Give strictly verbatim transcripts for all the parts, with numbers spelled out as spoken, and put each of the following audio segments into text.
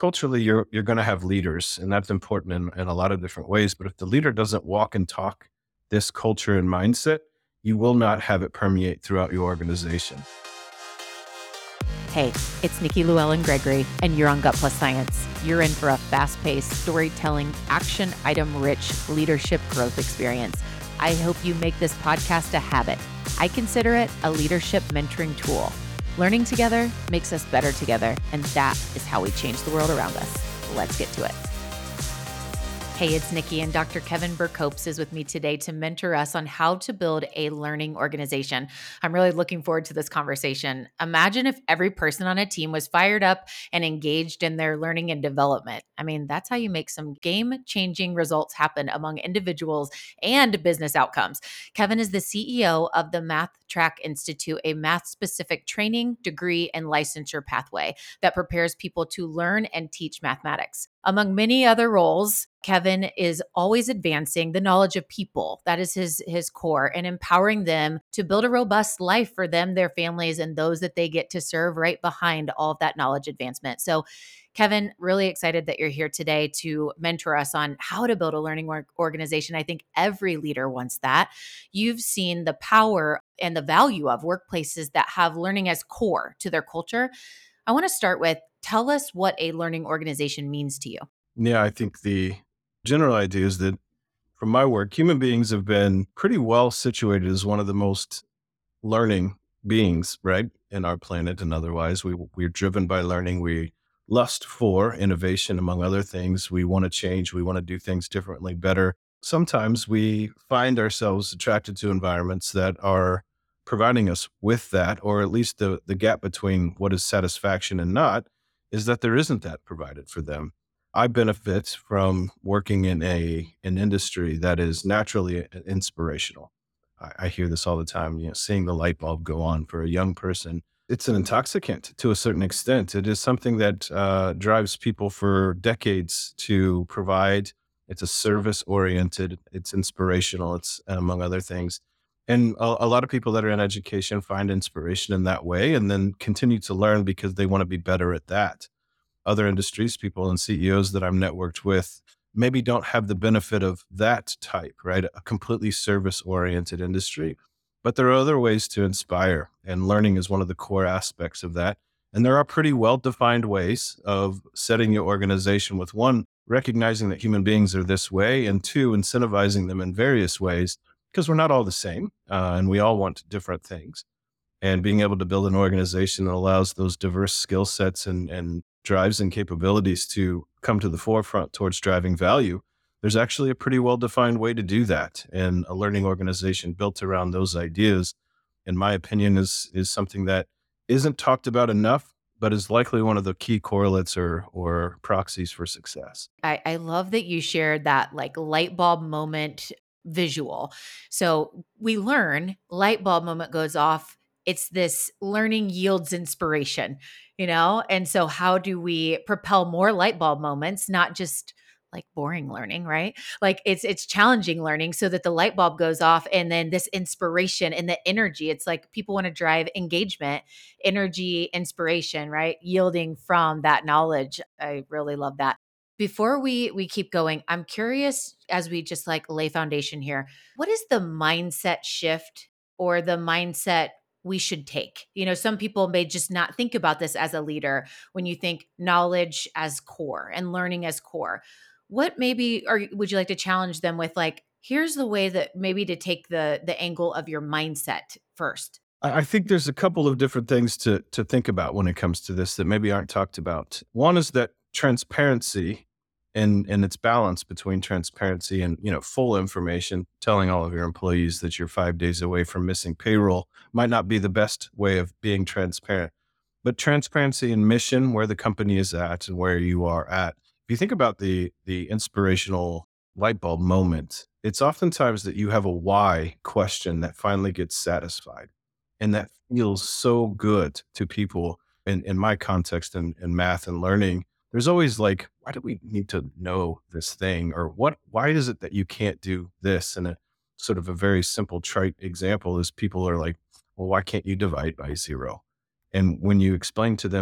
culturally, you're you're going to have leaders, and that's important in, in a lot of different ways. But if the leader doesn't walk and talk this culture and mindset, you will not have it permeate throughout your organization. Hey, it's Nikki Llewellyn Gregory, and you're on Gut Plus Science. You're in for a fast-paced, storytelling, action item-rich leadership growth experience. I hope you make this podcast a habit. I consider it a leadership mentoring tool. Learning together makes us better together, and that is how we change the world around us. Let's get to it. Hey, it's Nikki, and Doctor Kevin Burkopes is with me today to mentor us on how to build a learning organization. I'm really looking forward to this conversation. Imagine if every person on a team was fired up and engaged in their learning and development. I mean, that's how you make some game-changing results happen among individuals and business outcomes. Kevin is the C E O of the Math Track Institute, a math-specific training, degree, and licensure pathway that prepares people to learn and teach mathematics. Among many other roles, Kevin is always advancing the knowledge of people. That is his, his core, and empowering them to build a robust life for them, their families, and those that they get to serve right behind all of that knowledge advancement. So, Kevin, really excited that you're here today to mentor us on how to build a learning org- organization. I think every leader wants that. You've seen the power and the value of workplaces that have learning as core to their culture. I want to start with, tell us what a learning organization means to you. Yeah, I think the general idea is that from my work, human beings have been pretty well situated as one of the most learning beings, right, in our planet and otherwise. We, we're driven by learning. We lust for innovation, among other things. We want to change. We want to do things differently, better. Sometimes we find ourselves attracted to environments that are providing us with that, or at least the, the gap between what is satisfaction and not is that there isn't that provided for them. I benefit from working in a an industry that is naturally inspirational. I, I hear this all the time, you know, seeing the light bulb go on for a young person. It's an intoxicant to a certain extent. It is something that uh, drives people for decades to provide. It's a service oriented, it's inspirational, it's among other things. And a, a lot of people that are in education find inspiration in that way and then continue to learn because they want to be better at that. Other industries, people and C E Os that I'm networked with maybe don't have the benefit of that type, right? A completely service oriented industry. But there are other ways to inspire, and learning is one of the core aspects of that. And there are pretty well defined ways of setting your organization with one, recognizing that human beings are this way, and two, incentivizing them in various ways because we're not all the same uh, and we all want different things. And being able to build an organization that allows those diverse skill sets and, and drives and capabilities to come to the forefront towards driving value, there's actually a pretty well-defined way to do that. And a learning organization built around those ideas, in my opinion, is is something that isn't talked about enough, but is likely one of the key correlates or or proxies for success. I, I love that you shared that like light bulb moment visual. So we learn, light bulb moment goes off. It's this learning yields inspiration, you know? And so how do we propel more light bulb moments, not just like boring learning, right? Like it's it's challenging learning so that the light bulb goes off, and then this inspiration and the energy, it's like people want to drive engagement, energy, inspiration, right? Yielding from that knowledge. I really love that. Before we we keep going, I'm curious, as we just like lay foundation here, what is the mindset shift or the mindset we should take? You know, some people may just not think about this as a leader when you think knowledge as core and learning as core. What maybe, or would you like to challenge them with, like, here's the way that maybe to take the the angle of your mindset first? I I think there's a couple of different things to to think about when it comes to this that maybe aren't talked about. One is that transparency and and its balance between transparency and, you know, full information, telling all of your employees that you're five days away from missing payroll might not be the best way of being transparent. But transparency and mission, where the company is at and where you are at. If you think about the the inspirational light bulb moment, it's oftentimes that you have a why question that finally gets satisfied. And that feels so good to people in, in my context in, in math and learning. There's always like, why do we need to know this thing? Or what, why is it that you can't do this? And a sort of a very simple trite example is people are like, well, why can't you divide by zero? And when you explain to them that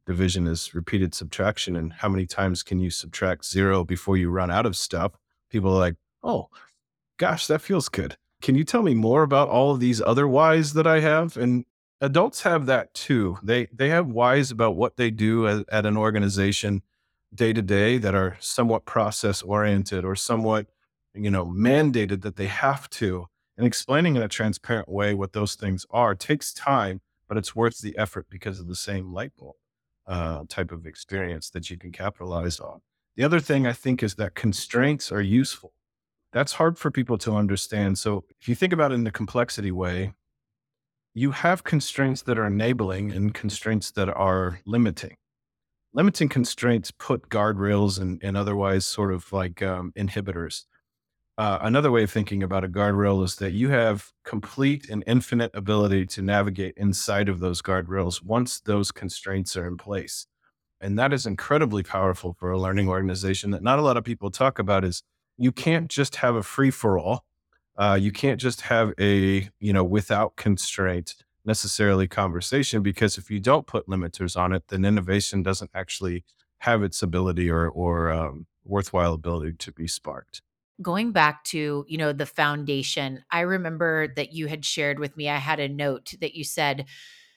division is repeated subtraction. And how many times can you subtract zero before you run out of stuff? People are like, oh, gosh, that feels good. Can you tell me more about all of these other whys that I have? And adults have that too. They they have whys about what they do at, at an organization day to day that are somewhat process oriented or somewhat, you know, mandated that they have to. And explaining in a transparent way what those things are takes time, but it's worth the effort because of the same light bulb uh, type of experience that you can capitalize on. The other thing I think is that constraints are useful. That's hard for people to understand. So if you think about it in the complexity way, you have constraints that are enabling and constraints that are limiting. Limiting constraints put guardrails and, and otherwise sort of like um, inhibitors. Uh, another way of thinking about a guardrail is that you have complete and infinite ability to navigate inside of those guardrails once those constraints are in place. And that is incredibly powerful for a learning organization that not a lot of people talk about is you can't just have a free for all. Uh, you can't just have a, you know, without constraint necessarily conversation, because if you don't put limiters on it, then innovation doesn't actually have its ability or, or um, worthwhile ability to be sparked. Going back to, you know, the foundation, I remember that you had shared with me, I had a note that you said,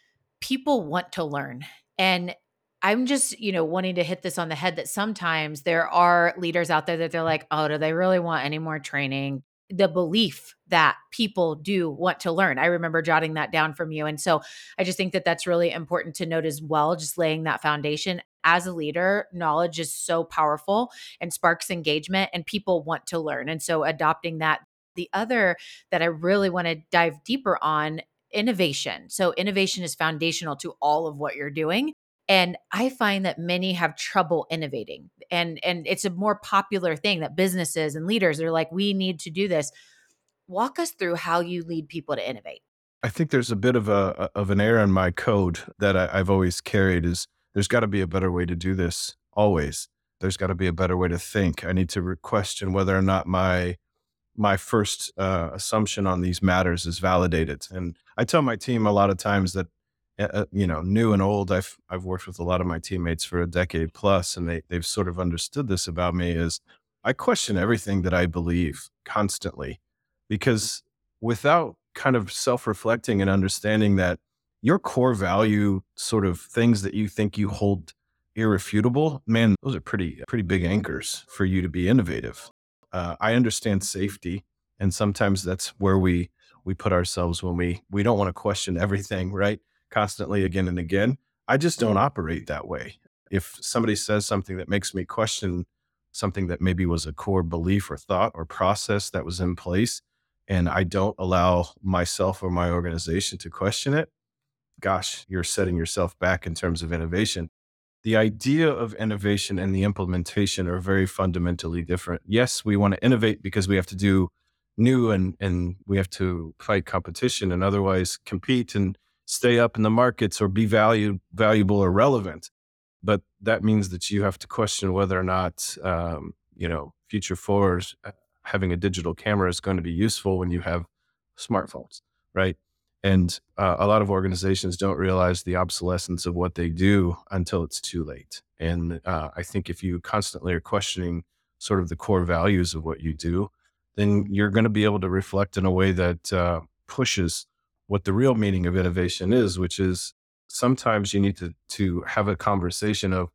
people want to learn. And I'm just, you know, wanting to hit this on the head that sometimes there are leaders out there that they're like, oh, do they really want any more training? The belief that people do want to learn. I remember jotting that down from you. And so I just think that that's really important to note as well, just laying that foundation. As a leader, knowledge is so powerful and sparks engagement, and people want to learn. And so adopting that. The other that I really want to dive deeper on, innovation. So innovation is foundational to all of what you're doing. And I find that many have trouble innovating. And and it's a more popular thing that businesses and leaders are like, we need to do this. Walk us through how you lead people to innovate. I think there's a bit of a of an error in my code that I, I've always carried is there's got to be a better way to do this always. There's got to be a better way to think. I need to re- question whether or not my my first uh, assumption on these matters is validated. And I tell my team a lot of times that, uh, uh, you know, new and old, I've, I've worked with a lot of my teammates for a decade plus, and they, they've sort of understood this about me is I question everything that I believe constantly, because without kind of self-reflecting and understanding that your core value sort of things that you think you hold irrefutable, man, those are pretty, pretty big anchors for you to be innovative. Uh, I understand safety, and sometimes that's where we we put ourselves when we we don't want to question everything, right? Constantly, again and again. I just don't operate that way. If somebody says something that makes me question something that maybe was a core belief or thought or process that was in place, and I don't allow myself or my organization to question it, gosh, you're setting yourself back in terms of innovation. The idea of innovation and the implementation are very fundamentally different. Yes, we want to innovate because we have to do new and, and we have to fight competition and otherwise compete and stay up in the markets or be valued, valuable or relevant. But that means that you have to question whether or not, um, you know, future forwards, uh, having a digital camera is going to be useful when you have smartphones, right? And uh, a lot of organizations don't realize the obsolescence of what they do until it's too late. And uh, I think if you constantly are questioning sort of the core values of what you do, then you're going to be able to reflect in a way that uh, pushes what the real meaning of innovation is, which is sometimes you need to, to have a conversation of,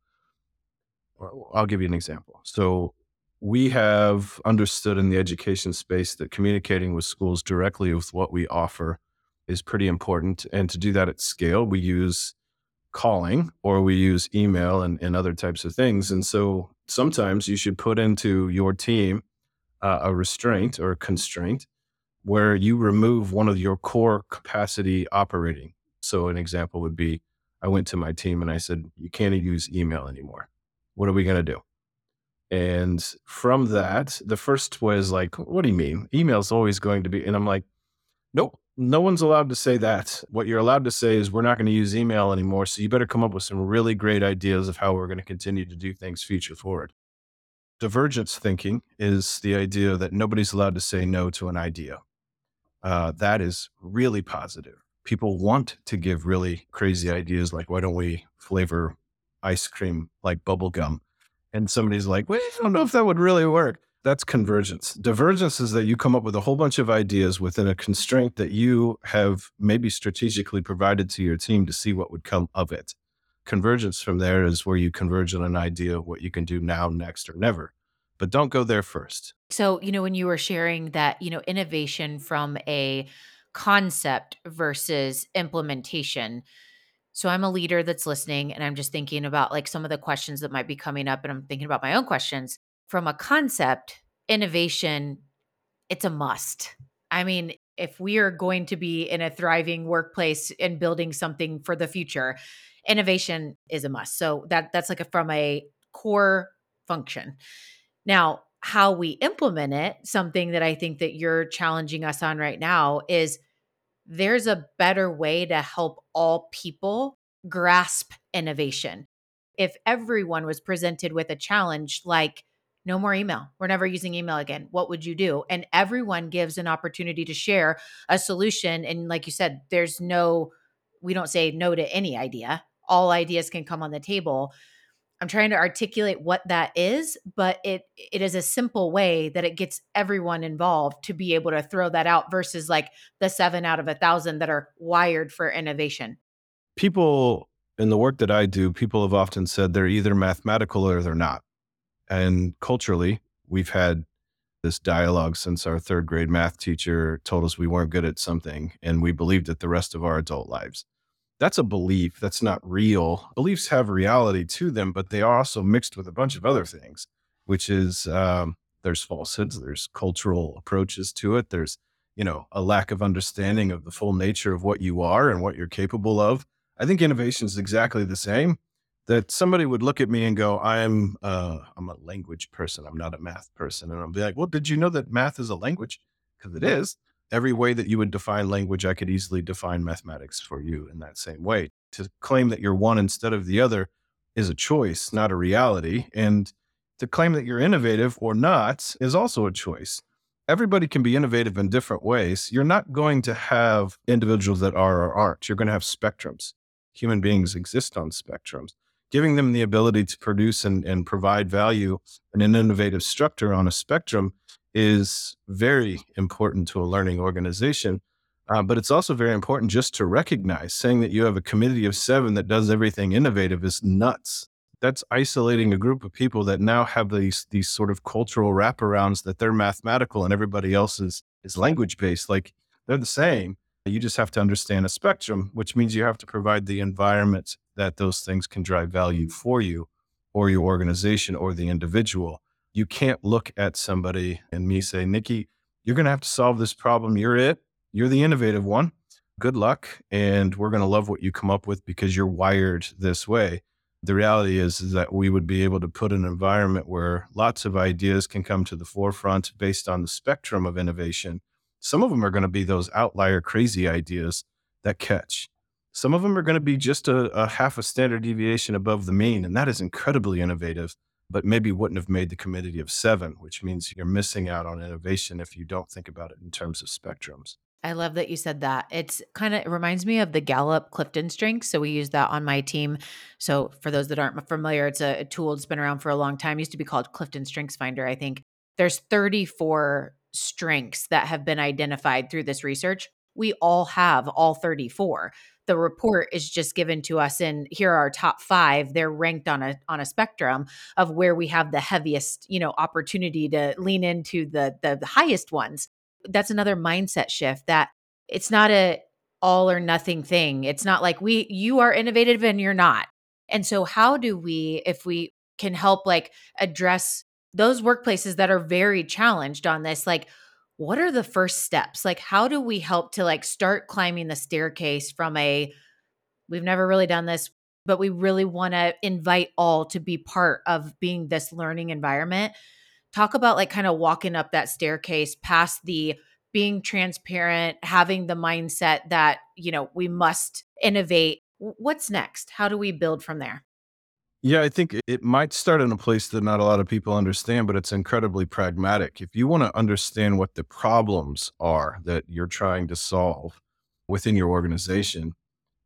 well, I'll give you an example. So we have understood in the education space that communicating with schools directly with what we offer is pretty important. And to do that at scale, we use calling or we use email and, and other types of things. And so sometimes you should put into your team uh, a restraint or a constraint where you remove one of your core capacity operating. So an example would be, I went to my team and I said, you can't use email anymore. What are we going to do? And from that, the first was like, what do you mean? Email's always going to be, and I'm like, nope, no one's allowed to say that. What you're allowed to say is we're not going to use email anymore. So you better come up with some really great ideas of how we're going to continue to do things future forward. Divergence thinking is the idea that nobody's allowed to say no to an idea. Uh, that is really positive. People want to give really crazy ideas like, why don't we flavor ice cream like bubble gum. And somebody's like, well, I don't know if that would really work. That's convergence. Divergence is that you come up with a whole bunch of ideas within a constraint that you have maybe strategically provided to your team to see what would come of it. Convergence from there is where you converge on an idea of what you can do now, next, or never. But don't go there first. So, you know, when you were sharing that, you know, innovation from a concept versus implementation. So I'm a leader that's listening and I'm just thinking about like some of the questions that might be coming up and I'm thinking about my own questions. From a concept, innovation, it's a must. I mean, if we are going to be in a thriving workplace and building something for the future, innovation is a must. So that that's like a, from a core function. Now, how we implement it, something that I think that you're challenging us on right now is there's a better way to help all people grasp innovation. If everyone was presented with a challenge like, no more email, we're never using email again, what would you do? And everyone gives an opportunity to share a solution. And like you said, there's no, we don't say no to any idea. All ideas can come on the table. I'm trying to articulate what that is, but it it is a simple way that it gets everyone involved to be able to throw that out versus like the seven out of a thousand that are wired for innovation. People in the work that I do, people have often said they're either mathematical or they're not. And culturally, we've had this dialogue since our third grade math teacher told us we weren't good at something and we believed it the rest of our adult lives. That's a belief. That's not real. Beliefs have reality to them, but they are also mixed with a bunch of other things, which is um, there's falsehoods, there's cultural approaches to it. There's, you know, a lack of understanding of the full nature of what you are and what you're capable of. I think innovation is exactly the same. That somebody would look at me and go, I'm uh, I'm a language person. I'm not a math person. And I'll be like, well, did you know that math is a language? Because it is. Every way that you would define language, I could easily define mathematics for you in that same way. To claim that you're one instead of the other is a choice, not a reality. And to claim that you're innovative or not is also a choice. Everybody can be innovative in different ways. You're not going to have individuals that are or aren't. You're going to have spectrums. Human beings exist on spectrums. Giving them the ability to produce and, and provide value in an innovative structure on a spectrum is very important to a learning organization. Uh, but it's also very important just to recognize saying that you have a committee of seven that does everything innovative is nuts. That's isolating a group of people that now have these these sort of cultural wraparounds that they're mathematical and everybody else is, is language based. Like they're the same. You just have to understand a spectrum, which means you have to provide the environment that those things can drive value for you or your organization or the individual. You can't look at somebody and me say, Nikki, you're going to have to solve this problem. You're it. You're the innovative one. Good luck. And we're going to love what you come up with because you're wired this way. The reality is, is that we would be able to put an environment where lots of ideas can come to the forefront based on the spectrum of innovation. Some of them are going to be those outlier crazy ideas that catch. Some of them are going to be just a, a half a standard deviation above the mean, and that is incredibly innovative, but maybe wouldn't have made the committee of seven, which means you're missing out on innovation if you don't think about it in terms of spectrums. I love that you said that. It's kind of, it reminds me of the Gallup Clifton Strengths. So we use that on my team. So for those that aren't familiar, it's a, a tool that's been around for a long time. It used to be called Clifton Strengths Finder, I think. There's thirty-four strengths that have been identified through this research. We all have all thirty-four. The report is just given to us in here are our top five. They're ranked on a on a spectrum of where we have the heaviest, you know, opportunity to lean into the the, the highest ones. That's another mindset shift that it's not a all or nothing thing. It's not like we you are innovative and you're not. And so how do we, if we can help like address those workplaces that are very challenged on this, like what are the first steps? Like how do we help to like start climbing the staircase from a we've never really done this, but we really want to invite all to be part of being this learning environment. Talk about like kind of walking up that staircase past the being transparent, having the mindset that, you know, we must innovate. What's next? How do we build from there? Yeah, I think it might start in a place that not a lot of people understand, but it's incredibly pragmatic. If you want to understand what the problems are that you're trying to solve within your organization,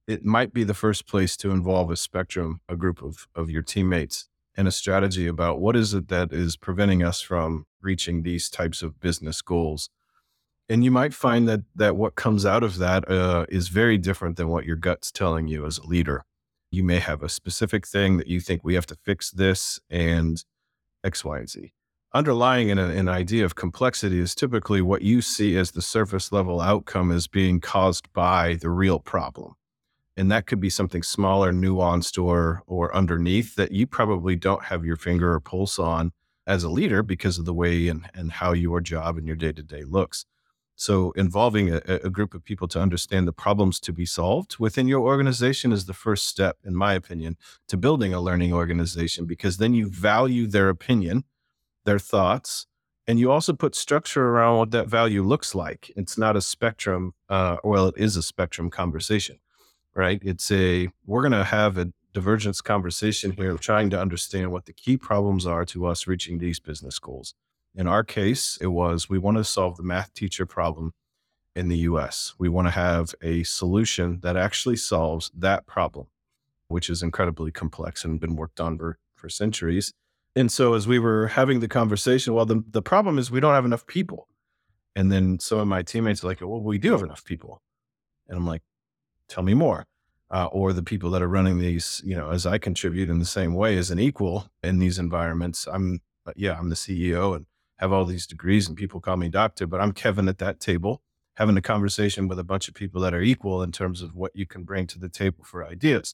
it might be the first place to involve a spectrum, a group of, of your teammates, and a strategy about what is it that is preventing us from reaching these types of business goals. And you might find that that what comes out of that uh, is very different than what your gut's telling you as a leader. You may have a specific thing that you think we have to fix this and X, Y, and Z. Underlying in a, an idea of complexity is typically what you see as the surface level outcome as being caused by the real problem. And that could be something smaller, nuanced, or or underneath that you probably don't have your finger or pulse on as a leader because of the way and, and how your job and your day-to-day looks. So involving a, a group of people to understand the problems to be solved within your organization is the first step, in my opinion, to building a learning organization, because then you value their opinion, their thoughts, and you also put structure around what that value looks like. It's not a spectrum, uh, well, it is a spectrum conversation, right? It's a, we're going to have a divergence conversation here of trying to understand what the key problems are to us reaching these business goals. In our case, it was, we want to solve the math teacher problem in the U S. We want to have a solution that actually solves that problem, which is incredibly complex and been worked on for, for centuries. And so as we were having the conversation, well, the, the problem is we don't have enough people. And then some of my teammates are like, well, we do have enough people. And I'm like, tell me more. Uh, or the people that are running these, you know, as I contribute in the same way as an equal in these environments. I'm, uh, yeah, I'm the C E O and have all these degrees and people call me doctor, but I'm Kevin at that table having a conversation with a bunch of people that are equal in terms of what you can bring to the table for ideas.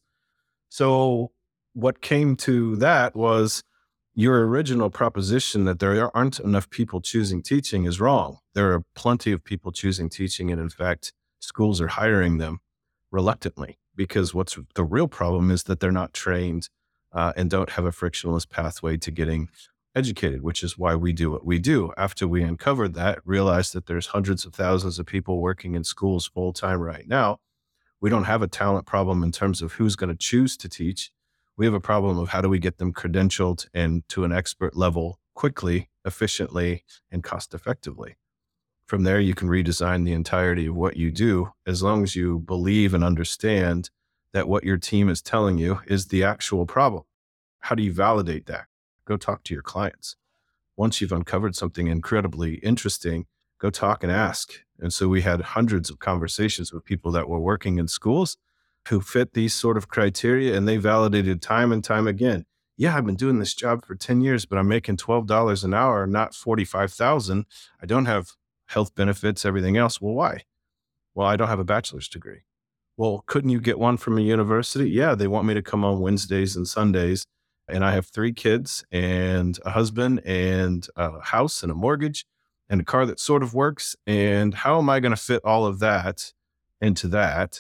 So what came to that was your original proposition that there aren't enough people choosing teaching is wrong. There are plenty of people choosing teaching. And in fact, schools are hiring them reluctantly, because what's the real problem is that they're not trained uh, and don't have a frictionless pathway to getting educated, which is why we do what we do. After we uncovered that, realized that there's hundreds of thousands of people working in schools full time right now. We don't have a talent problem in terms of who's going to choose to teach. We have a problem of how do we get them credentialed and to an expert level quickly, efficiently, and cost effectively. From there, you can redesign the entirety of what you do, as long as you believe and understand that what your team is telling you is the actual problem. How do you validate that? Go talk to your clients. Once you've uncovered something incredibly interesting, go talk and ask. And so we had hundreds of conversations with people that were working in schools who fit these sort of criteria, and they validated time and time again. Yeah, I've been doing this job for ten years, but I'm making twelve dollars an hour, not forty-five thousand. I don't have health benefits, everything else. Well, why? Well, I don't have a bachelor's degree. Well, couldn't you get one from a university? Yeah, they want me to come on Wednesdays and Sundays. And I have three kids and a husband and a house and a mortgage and a car that sort of works. And how am I going to fit all of that into that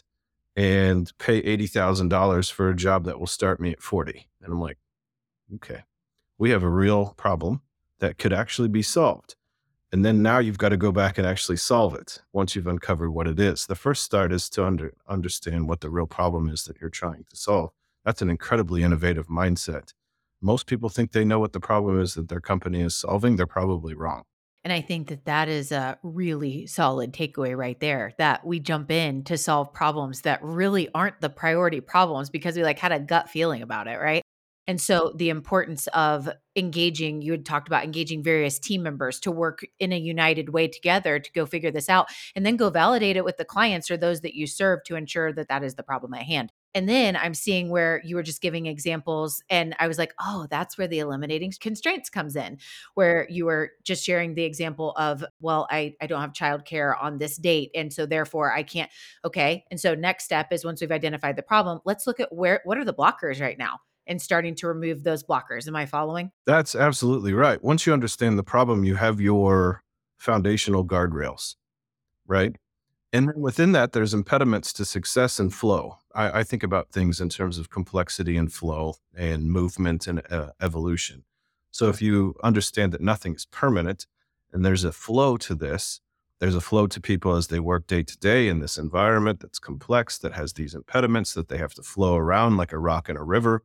and pay eighty thousand dollars for a job that will start me at forty? And I'm like, okay, we have a real problem that could actually be solved. And then now you've got to go back and actually solve it once you've uncovered what it is. The first start is to under, understand what the real problem is that you're trying to solve. That's an incredibly innovative mindset. Most people think they know what the problem is that their company is solving. They're probably wrong. And I think that that is a really solid takeaway right there, that we jump in to solve problems that really aren't the priority problems because we like had a gut feeling about it, right? And so the importance of engaging, you had talked about engaging various team members to work in a united way together to go figure this out, and then go validate it with the clients or those that you serve to ensure that that is the problem at hand. And then I'm seeing where you were just giving examples, and I was like, oh, that's where the eliminating constraints comes in, where you were just sharing the example of, well, I, I don't have childcare on this date. And so therefore I can't. Okay. And so next step is, once we've identified the problem, let's look at where, what are the blockers right now, and starting to remove those blockers. Am I following? That's absolutely right. Once you understand the problem, you have your foundational guardrails, right? And then within that, there's impediments to success and flow. I, I think about things in terms of complexity and flow and movement and uh, evolution. So if you understand that nothing is permanent and there's a flow to this, there's a flow to people as they work day to day in this environment that's complex, that has these impediments that they have to flow around like a rock in a river.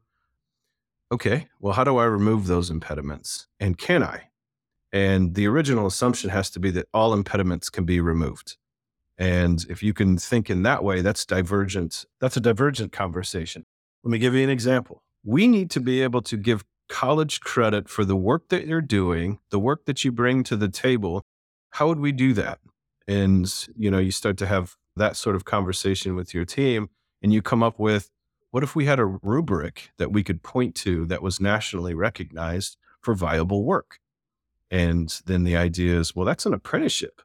Okay, well, how do I remove those impediments? And can I? And the original assumption has to be that all impediments can be removed. And if you can think in that way, that's divergent. That's a divergent conversation. Let me give you an example. We need to be able to give college credit for the work that you're doing, the work that you bring to the table. How would we do that? And, you know, you start to have that sort of conversation with your team and you come up with, what if we had a rubric that we could point to that was nationally recognized for viable work? And then the idea is, well, that's an apprenticeship.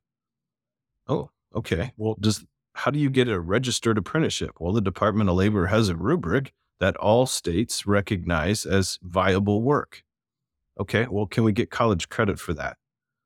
Oh, okay. Well, does how do you get a registered apprenticeship? Well, the Department of Labor has a rubric that all states recognize as viable work. Okay. Well, can we get college credit for that?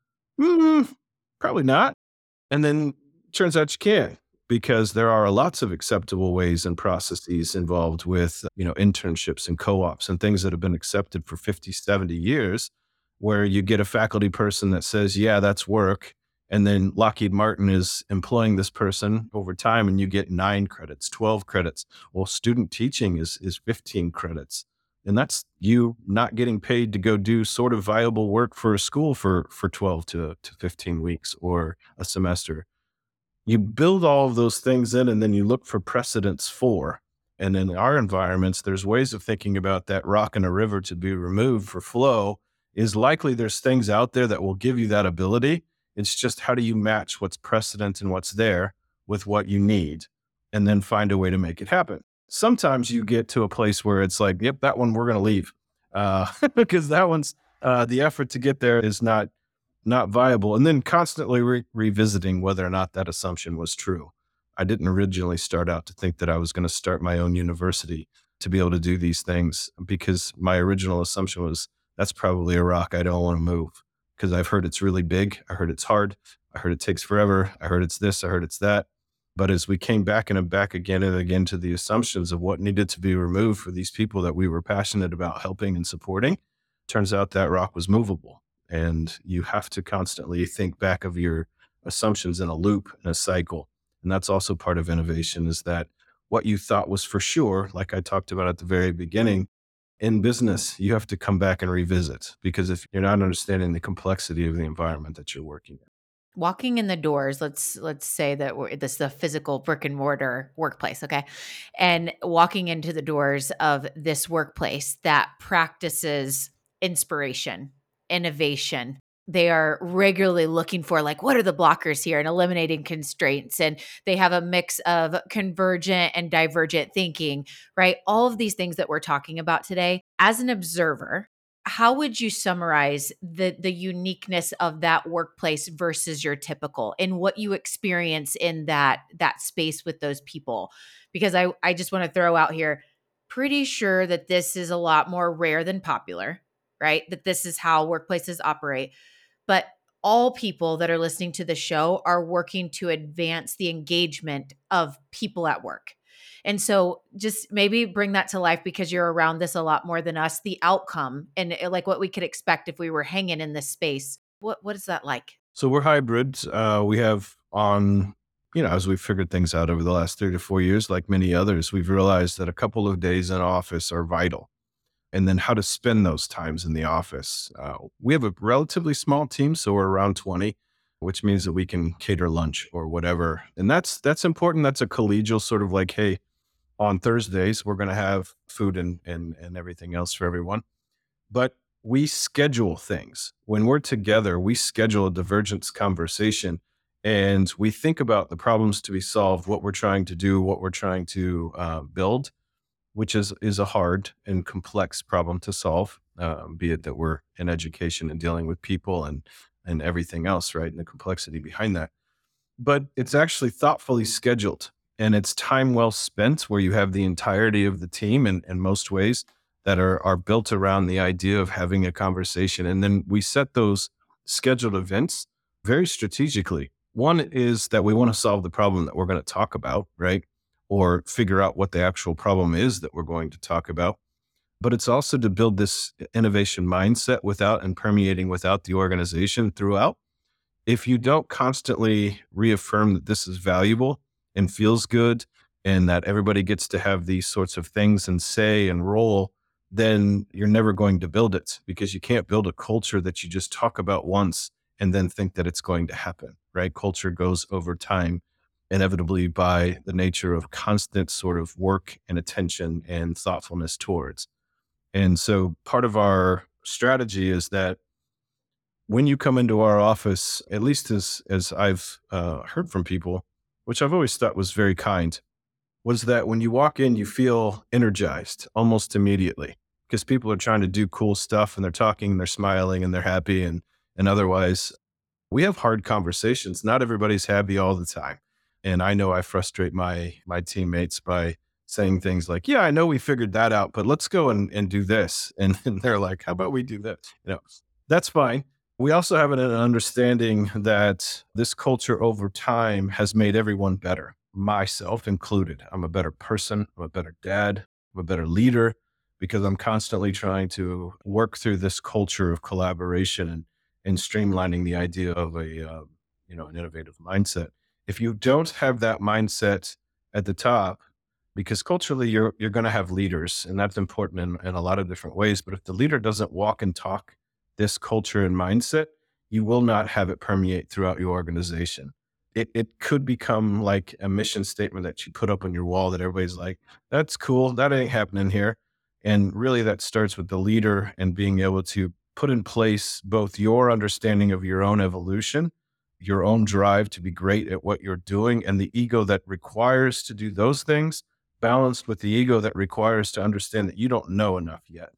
Mm, probably not. And then turns out you can, because there are lots of acceptable ways and processes involved with, you know, internships and co-ops and things that have been accepted for fifty, seventy years, where you get a faculty person that says, yeah, that's work. And then Lockheed Martin is employing this person over time and you get nine credits, twelve credits. Well, student teaching is, is fifteen credits. And that's you not getting paid to go do sort of viable work for a school for, for twelve to, to fifteen weeks or a semester. You build all of those things in and then you look for precedents for. And in our environments, there's ways of thinking about that rock in a river to be removed for flow. Is likely there's things out there that will give you that ability. It's just, how do you match what's precedent and what's there with what you need and then find a way to make it happen. Sometimes you get to a place where it's like, yep, that one we're going to leave uh, because that one's uh, the effort to get there is not not viable. And then constantly re- revisiting whether or not that assumption was true. I didn't originally start out to think that I was going to start my own university to be able to do these things, because my original assumption was that's probably a rock I don't want to move, because I've heard it's really big. I heard it's hard. I heard it takes forever. I heard it's this. I heard it's that. But as we came back and back again and again to the assumptions of what needed to be removed for these people that we were passionate about helping and supporting, turns out that rock was movable. And you have to constantly think back of your assumptions in a loop, in a cycle. And that's also part of innovation, is that what you thought was for sure, like I talked about at the very beginning, in business, you have to come back and revisit, because if you're not understanding the complexity of the environment that you're working in. Walking in the doors, let's let's say that we're, this is a physical brick and mortar workplace, okay? And walking into the doors of this workplace that practices inspiration, innovation. They are regularly looking for, like, what are the blockers here, and eliminating constraints. And they have a mix of convergent and divergent thinking, right? All of these things that we're talking about today. As an observer, how would you summarize the the uniqueness of that workplace versus your typical, and what you experience in that that space with those people? Because I I just want to throw out here, pretty sure that this is a lot more rare than popular, right? That this is how workplaces operate. But all people that are listening to the show are working to advance the engagement of people at work. And so just maybe bring that to life, because you're around this a lot more than us, the outcome and uh, like what we could expect if we were hanging in this space. What what is that like? So we're hybrids. Uh, we have on, you know, as we've figured things out over the last three to four years, like many others, we've realized that a couple of days in office are vital. And then how to spend those times in the office. Uh, we have a relatively small team, so we're around twenty, which means that we can cater lunch or whatever. And that's that's important. That's a collegial sort of like, hey, on Thursdays, we're going to have food and, and, and everything else for everyone. But we schedule things. When we're together, we schedule a divergence conversation and we think about the problems to be solved, what we're trying to do, what we're trying to uh, build, which is is a hard and complex problem to solve, um, be it that we're in education and dealing with people and and everything else, right? And the complexity behind that. But it's actually thoughtfully scheduled and it's time well spent, where you have the entirety of the team in, in most ways that are are built around the idea of having a conversation. And then we set those scheduled events very strategically. One is that we want to solve the problem that we're going to talk about, right? Or figure out what the actual problem is that we're going to talk about. But it's also to build this innovation mindset without and permeating without the organization throughout. If you don't constantly reaffirm that this is valuable and feels good and that everybody gets to have these sorts of things and say and role, then you're never going to build it, because you can't build a culture that you just talk about once and then think that it's going to happen, right? Culture goes over time. inevitably by the nature of constant sort of work and attention and thoughtfulness towards. And so part of our strategy is that when you come into our office, at least as as I've uh, heard from people, which I've always thought was very kind, was that when you walk in, you feel energized almost immediately because people are trying to do cool stuff and they're talking and they're smiling and they're happy and and otherwise we have hard conversations. Not everybody's happy all the time. And I know I frustrate my my teammates by saying things like, yeah, I know we figured that out, but let's go and, and do this. And, and they're like, how about we do this? You know, that's fine. We also have an, an understanding that this culture over time has made everyone better, myself included. I'm a better person. I'm a better dad. I'm a better leader because I'm constantly trying to work through this culture of collaboration and and streamlining the idea of a uh, you know an innovative mindset. If you don't have that mindset at the top, because culturally you're you're going to have leaders, and that's important in, in a lot of different ways. But if the leader doesn't walk and talk this culture and mindset, you will not have it permeate throughout your organization. It it could become like a mission statement that you put up on your wall that everybody's like, "That's cool. That ain't happening here." And really, that starts with the leader and being able to put in place both your understanding of your own evolution, your own drive to be great at what you're doing, and the ego that requires to do those things, balanced with the ego that requires to understand that you don't know enough yet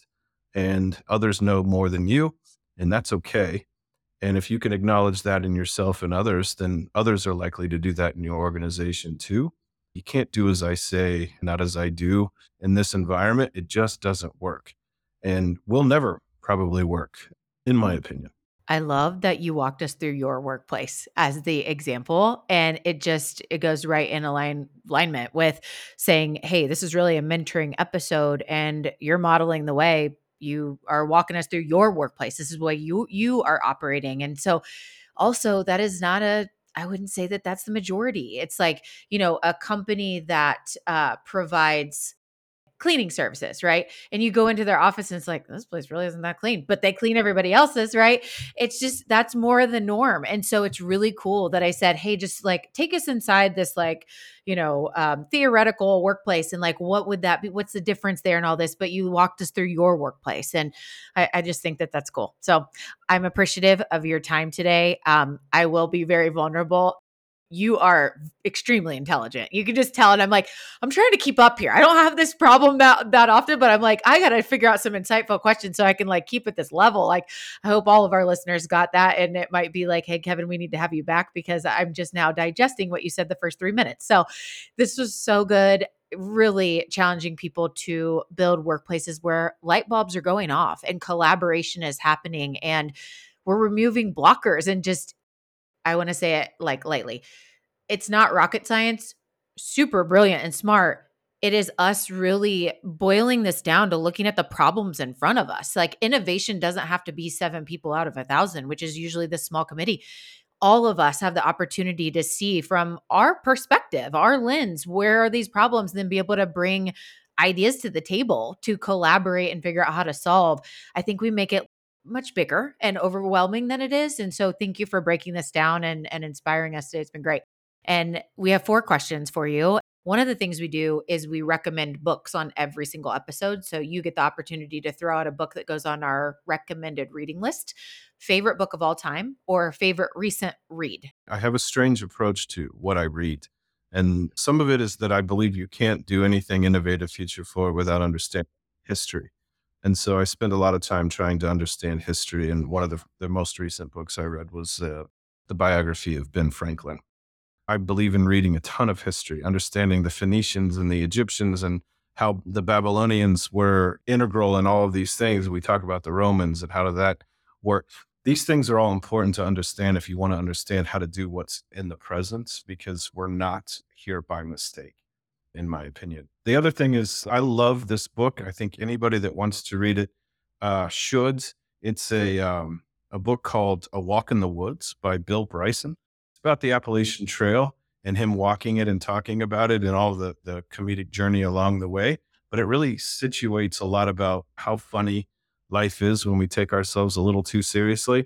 and others know more than you, and that's okay. And if you can acknowledge that in yourself and others, then others are likely to do that in your organization too. You can't do as I say, not as I do in this environment. It just doesn't work and will never probably work, in my opinion. I love that you walked us through your workplace as the example. And it just, it goes right in align, alignment with saying, hey, this is really a mentoring episode and you're modeling the way. You are walking us through your workplace. This is why you you are operating. And so also that is not a, I wouldn't say that that's the majority. It's like, you know, a company that uh, provides cleaning services, right? And you go into their office and it's like, this place really isn't that clean, but they clean everybody else's, right? It's just, that's more the norm. And so it's really cool that I said, hey, just like take us inside this, like, you know, um, theoretical workplace and like, what would that be? What's the difference there and all this? But you walked us through your workplace. And I, I just think that that's cool. So I'm appreciative of your time today. Um, I will be very vulnerable. You are extremely intelligent. You can just tell. And I'm like, I'm trying to keep up here. I don't have this problem that, that often, but I'm like, I got to figure out some insightful questions so I can like keep at this level. Like, I hope all of our listeners got that. And it might be like, hey, Kevin, we need to have you back because I'm just now digesting what you said the first three minutes. So this was so good. Really challenging people to build workplaces where light bulbs are going off and collaboration is happening and we're removing blockers and just, I want to say it like lightly. It's not rocket science, super brilliant and smart. It is us really boiling this down to looking at the problems in front of us. Like innovation doesn't have to be seven people out of a thousand, which is usually the small committee. All of us have the opportunity to see from our perspective, our lens, where are these problems, and then be able to bring ideas to the table to collaborate and figure out how to solve. I think we make it much bigger and overwhelming than it is. And so thank you for breaking this down and, and inspiring us today. It's been great. And we have four questions for you. One of the things we do is we recommend books on every single episode. So you get the opportunity to throw out a book that goes on our recommended reading list, favorite book of all time, or favorite recent read. I have a strange approach to what I read. And some of it is that I believe you can't do anything innovative future forward without understanding history. And so I spend a lot of time trying to understand history. And one of the, the most recent books I read was uh, the biography of Ben Franklin. I believe in reading a ton of history, understanding the Phoenicians and the Egyptians and how the Babylonians were integral in all of these things. We talk about the Romans and how did that work. These things are all important to understand if you want to understand how to do what's in the present, because we're not here by mistake, in my opinion. The other thing is I love this book. I think anybody that wants to read it uh, should. It's a, um, a book called A Walk in the Woods by Bill Bryson. About the Appalachian Trail and him walking it and talking about it and all the, the comedic journey along the way. But it really situates a lot about how funny life is when we take ourselves a little too seriously.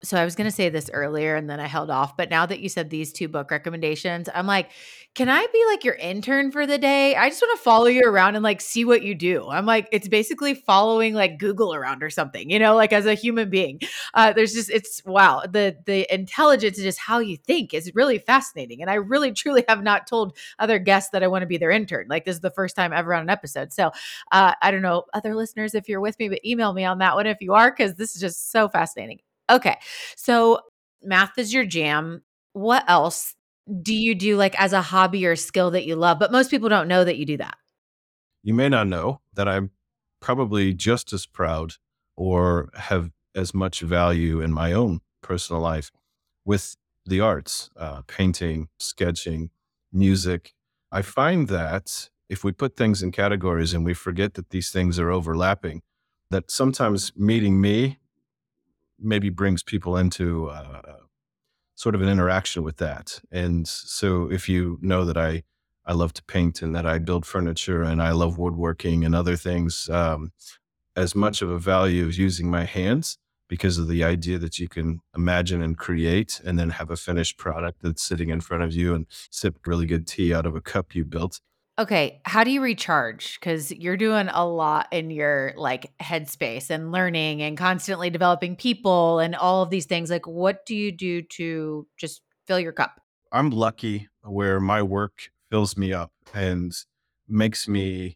So I was going to say this earlier and then I held off, but now that you said these two book recommendations, I'm like, can I be like your intern for the day? I just want to follow you around and like see what you do. I'm like, it's basically following like Google around or something, you know, like as a human being. Uh, there's just, it's wow, the the intelligence and just how you think is really fascinating. And I really truly have not told other guests that I want to be their intern. Like this is the first time ever on an episode. So uh, I don't know, other listeners, if you're with me, but email me on that one if you are, because this is just so fascinating. Okay. So math is your jam. What else do you do like as a hobby or skill that you love? But most people don't know that you do that. You may not know that I'm probably just as proud or have as much value in my own personal life with the arts, uh, painting, sketching, music. I find that if we put things in categories and we forget that these things are overlapping, that sometimes meeting me maybe brings people into uh, sort of an interaction with that. And so if you know that I, I love to paint and that I build furniture and I love woodworking and other things, um, as much of a value as using my hands because of the idea that you can imagine and create and then have a finished product that's sitting in front of you and sip really good tea out of a cup you built. Okay, how do you recharge? Because you're doing a lot in your like headspace and learning and constantly developing people and all of these things. Like, what do you do to just fill your cup? I'm lucky where my work fills me up and makes me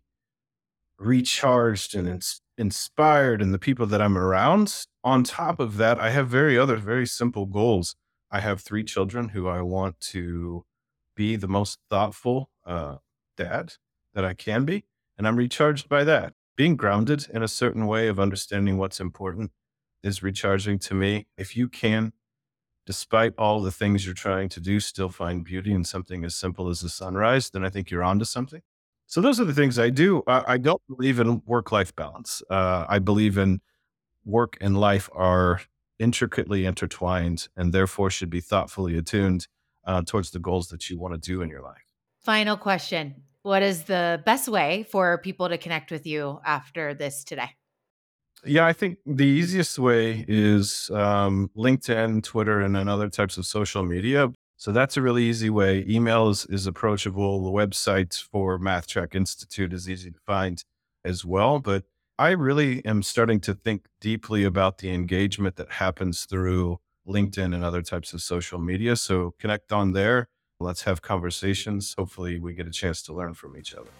recharged and ins- inspired and the people that I'm around. On top of that, I have very other very simple goals. I have three children who I want to be the most thoughtful uh, dad that I can be, and I'm recharged by that. Being grounded in a certain way of understanding what's important is recharging to me. If you can, despite all the things you're trying to do, still find beauty in something as simple as the sunrise, then I think you're onto something. So those are the things I do. I, I don't believe in work-life balance. Uh, I believe in work and life are intricately intertwined and therefore should be thoughtfully attuned uh, towards the goals that you want to do in your life. Final question. What is the best way for people to connect with you after this today? Yeah, I think the easiest way is um, LinkedIn, Twitter, and then other types of social media. So that's a really easy way. Email is, is approachable. The website for Math Track Institute is easy to find as well. But I really am starting to think deeply about the engagement that happens through LinkedIn and other types of social media. So connect on there. Let's have conversations. Hopefully, we get a chance to learn from each other.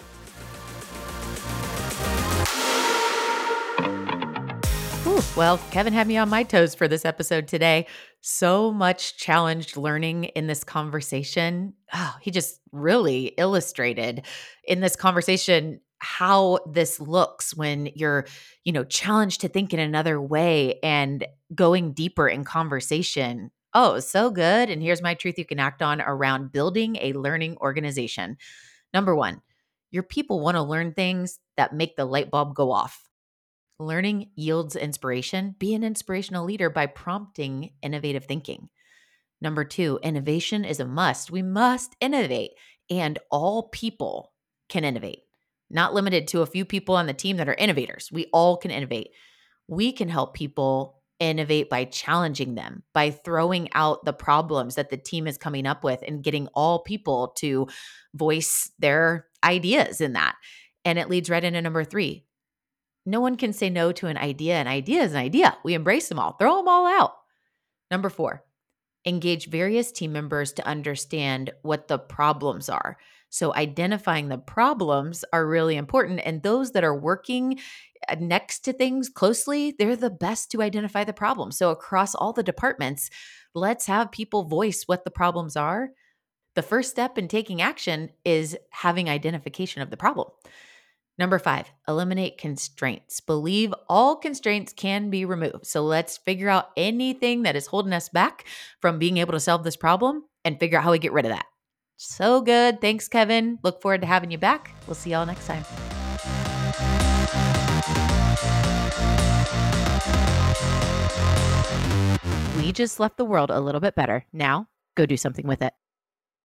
Ooh, well, Kevin had me on my toes for this episode today. So much challenged learning in this conversation. Oh, he just really illustrated in this conversation how this looks when you're, you know, challenged to think in another way and going deeper in conversation. Oh, so good. And here's my truth you can act on around building a learning organization. Number one, your people want to learn things that make the light bulb go off. Learning yields inspiration. Be an inspirational leader by prompting innovative thinking. Number two, innovation is a must. We must innovate, and all people can innovate, not limited to a few people on the team that are innovators. We all can innovate. We can help people innovate by challenging them, by throwing out the problems that the team is coming up with and getting all people to voice their ideas in that. And it leads right into number three. No one can say no to an idea. An idea is an idea. We embrace them all, throw them all out. Number four, engage various team members to understand what the problems are. So identifying the problems are really important. And those that are working uh, next to things closely, they're the best to identify the problem. So across all the departments, let's have people voice what the problems are. The first step in taking action is having identification of the problem. Number five, eliminate constraints. Believe all constraints can be removed. So let's figure out anything that is holding us back from being able to solve this problem and figure out how we get rid of that. So good. Thanks, Kevin. Look forward to having you back. We'll see y'all next time. We just left the world a little bit better. Now, go do something with it.